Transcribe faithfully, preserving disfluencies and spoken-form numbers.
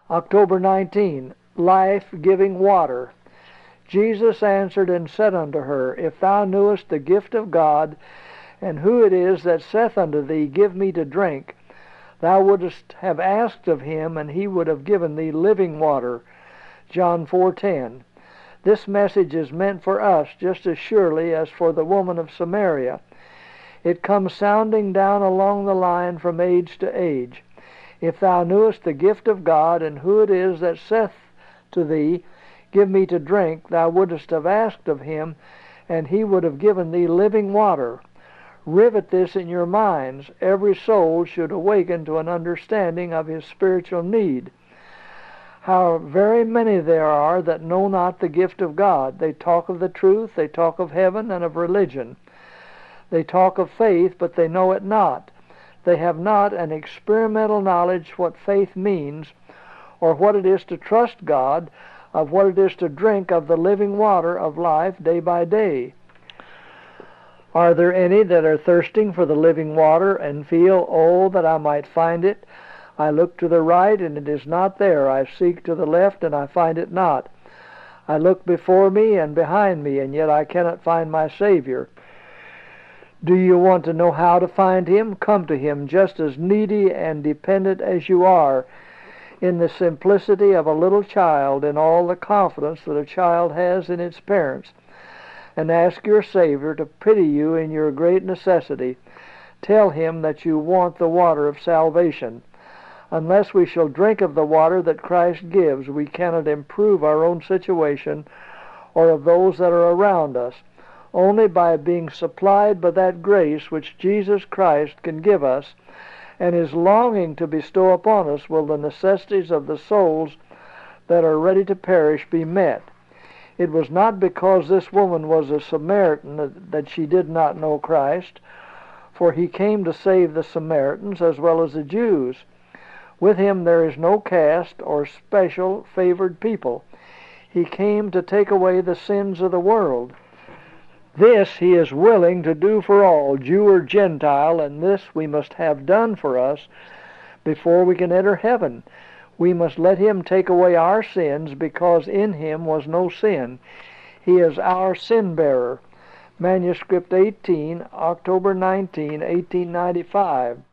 October nineteenth, life-giving water. Jesus answered and said unto her, If thou knewest the gift of God, and who it is that saith unto thee, Give me to drink, thou wouldst have asked of him, and he would have given thee living water. John four ten. This message is meant for us just as surely as for the woman of Samaria. It comes sounding down along the line from age to age. If thou knewest the gift of God, and who it is that saith to thee, Give me to drink, thou wouldst have asked of him, and he would have given thee living water. Rivet this in your minds. Every soul should awaken to an understanding of his spiritual need. How very many there are that know not the gift of God. They talk of the truth, they talk of heaven and of religion. They talk of faith, but they know it not. They have not an experimental knowledge what faith means, or what it is to trust God, of what it is to drink of the living water of life day by day. Are there any that are thirsting for the living water, and feel, Oh, that I might find it? I look to the right, and it is not there. I seek to the left, and I find it not. I look before me and behind me, and yet I cannot find my Savior. Do you want to know how to find him? Come to him just as needy and dependent as you are, in the simplicity of a little child, in all the confidence that a child has in its parents, and ask your Savior to pity you in your great necessity. Tell him that you want the water of salvation. Unless we shall drink of the water that Christ gives, we cannot improve our own situation or of those that are around us. Only by being supplied by that grace which Jesus Christ can give us, and is longing to bestow upon us, will the necessities of the souls that are ready to perish be met. It was not because this woman was a Samaritan that, that she did not know Christ, for he came to save the Samaritans as well as the Jews. With him there is no caste or special favored people. He came to take away the sins of the world. This he is willing to do for all, Jew or Gentile, and this we must have done for us before we can enter heaven. We must let him take away our sins, because in him was no sin. He is our sin-bearer. Manuscript eighteen, October nineteenth, eighteen ninety-five.